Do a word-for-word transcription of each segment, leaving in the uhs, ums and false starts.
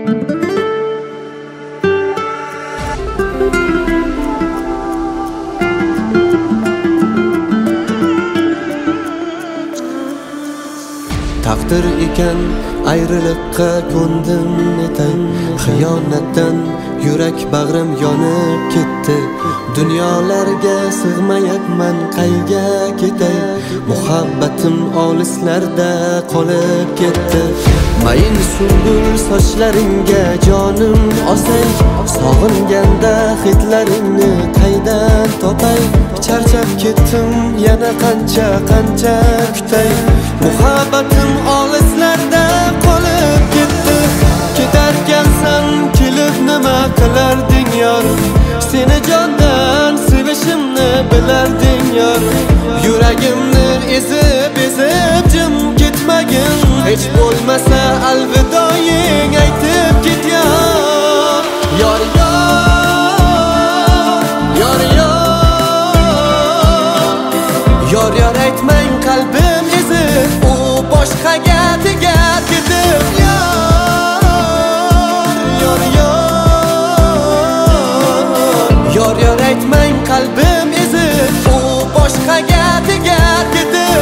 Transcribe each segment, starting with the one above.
Taqdir ekan ayriliqqa ko'ndim etan, xiyonatdan yurak bag'rim yonib ketdi. Dunyolarga sig'mayapman, qayga ketay? Muhabbatim olislarda qolib ketdi. Mayin sumbul sochlaringga jonim osay, sog'inganda hidlaringni qaydan topay? Charchab ketdim, yana qancha qancha kutay? Muhabbatim olislarda qolib ketdi. Ketarkansan kelib nima qilarding yor? Seni jondan sevishimni bilarding yor. Yuragimni ezib ezib jim ketmagin, hech bo'lmasa alvidoying aytib ket yor. Yor yor yor yor aytmang qalbim ezib, u boshqaga tegar ketib. Yor yor yor aytmang qalbim ezib, u boshqaga tegar ketib.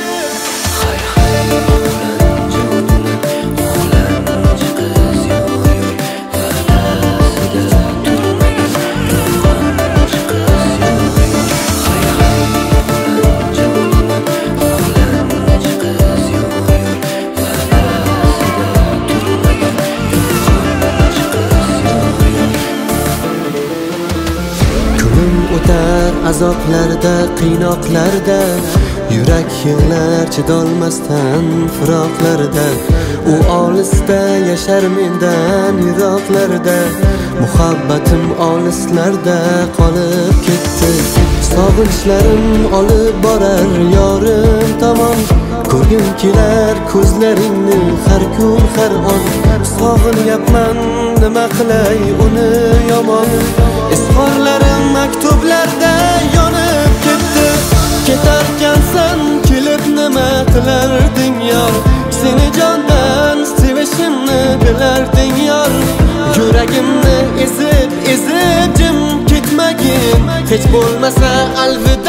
Azoblarda, qiynoqlarda, yurak yig'lar chidolmasdan firoqlarda. U olisda yashar mendan yiroqlarda. Muhabbatim olislarda qolib ketdi. Sog'inchlarim olib borar yorim tomon. Ko'rgim kelar ko'zlaringni har kun har on. Sog'inyapman, nima qilay uni yomon? Izhorlarim maktublarda yonib ketdi. Ketarkansan kelib nima qilarding yor? Seni jondan sevishimni bilarding yor. Yuragimni ezib ezib jim ketmagin, hech bo'lmasa alvido